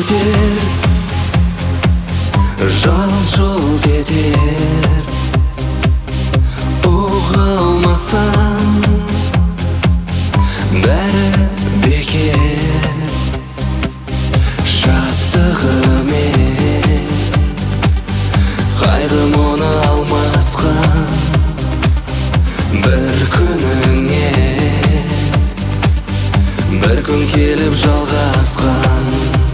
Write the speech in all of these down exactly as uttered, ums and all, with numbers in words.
өтер, жал-жол кетер. Ұға алмасам, бәрі бекер. Шаттығымен қайғым оны алмасқан, бір күніңе бір күн келіп жалғасқан.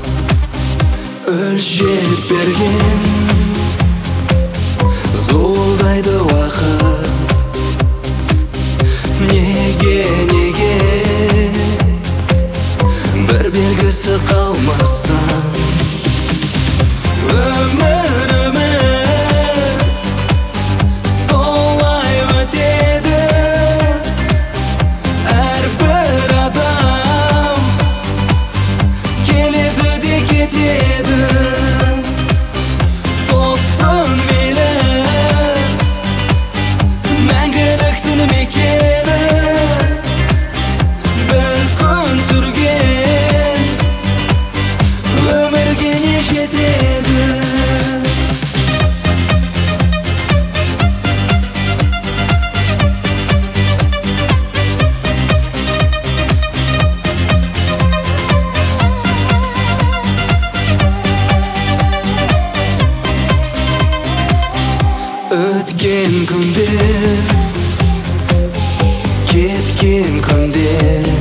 Өлшеп берген зуылдайды уақыт. Неге, неге бір белгісі қалмастан. Өмір, өмір солай өтеді. Әрбір адам келеді де кетеді. Тосын мейлі мәңгіліктің мекені. Бір күн сүрген өмірге не жетеді. Өткен күндер, кеткен күндер,